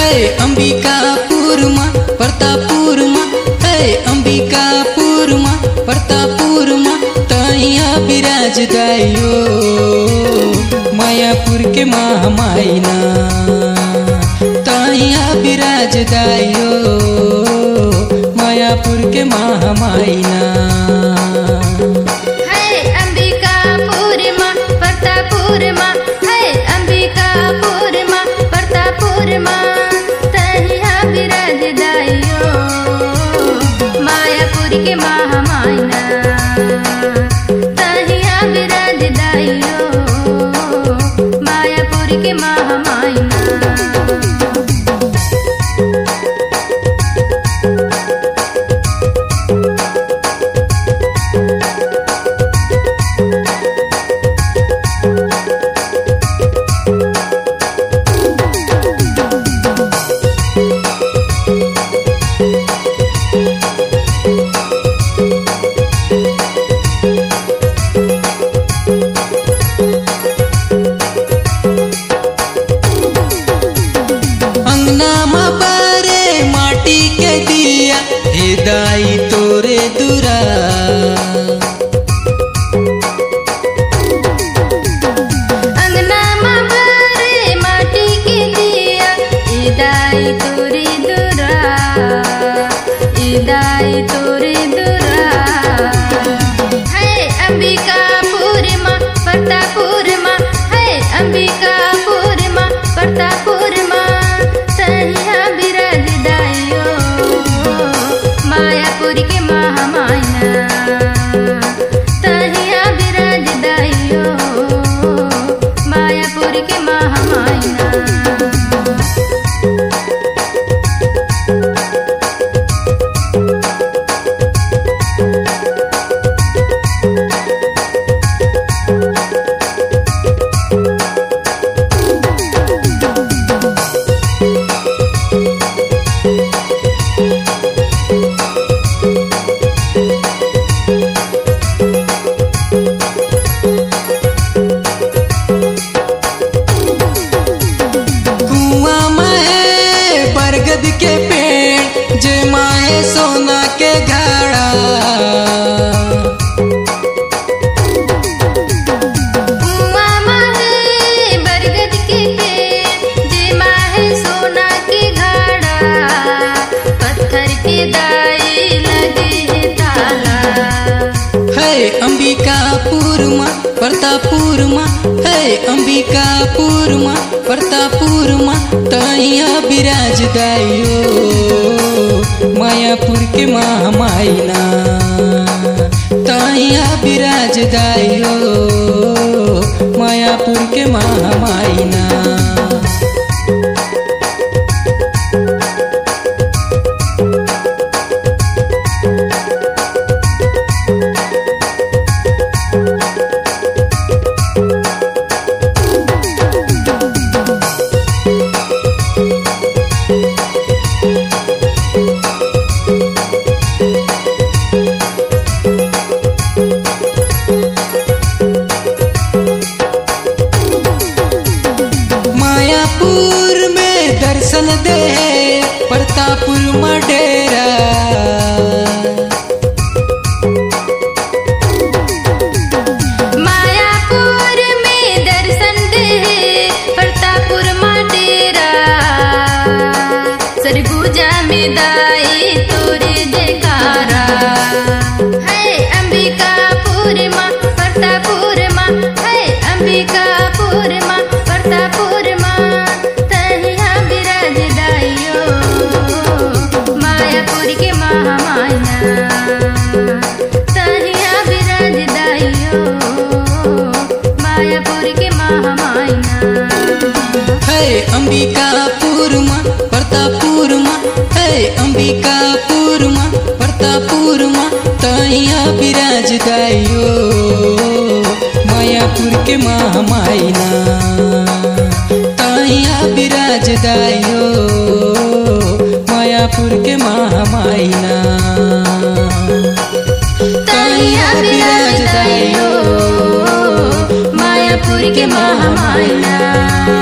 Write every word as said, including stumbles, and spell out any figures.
है अंबिकापुर माँ प्रतापपुर माँ है अंबिकापुर माँ प्रतापपुर माँ तैया विराज दाइयो मायापुर के महामाइना तैया विराज दाइयो मायापुर के महामाइना है अंबिकापुर माँ प्रतापपुर माँ है अंबिकापुर माँ प्रतापपुर माँ तैया विराज दाइयो मायापुर के महामाइना तैया विराज दाइयो मायापुर के महामाइना। हे दाई तोरे दुरा अंगना माँ भरे माटी के दिया हे दाई तोरे दुरा हे दाई तोरे दुरा है अंबिकापुर माँ प्रतापपुर माँ है अंबिकापुर माँ प्रतापपुर माँ तैया विराज दाइयो मायापुर के महामाइना तैया विराज दाइयो मायापुर के महामाइना। बरगद के पेड़ जय माए सोना के घड़ा बरगद के पेड़ जय माए सोना के घड़ा पत्थर के दाई लगे ताला है अंबिकापुर माँ प्रतापपुर माँ है अंबिकापुर माँ प्रतापपुर माँ तैया विराज दाइयो मायापुर के महामाइना तैया विराज दाइयो मायापुर के महामाइना। मायापुर में दर्शन दे प्रतापपुर में डेरा मायापुर में दर्शन दे प्रतापपुर में डेरा सरगुजा में दाई तोरे जयकारा है अंबिकापुर माँ प्रतापपुर माँ है अंबिकापुर माँ प्रतापपुर माँ तैया विराज दाइयो मायापुर के महामाइना तैया विराज दाइयो मायापुर के महामाइना। है अंबिकापुर माँ प्रतापपुर माँ है अंबिकापुर माँ प्रतापपुर माँ तैया विराज दाइयो मायापुर के महामाइना तैया विराज दाइयो मायापुर के महामाइना तैया विराज दाइयो मायापुर के महामाइना।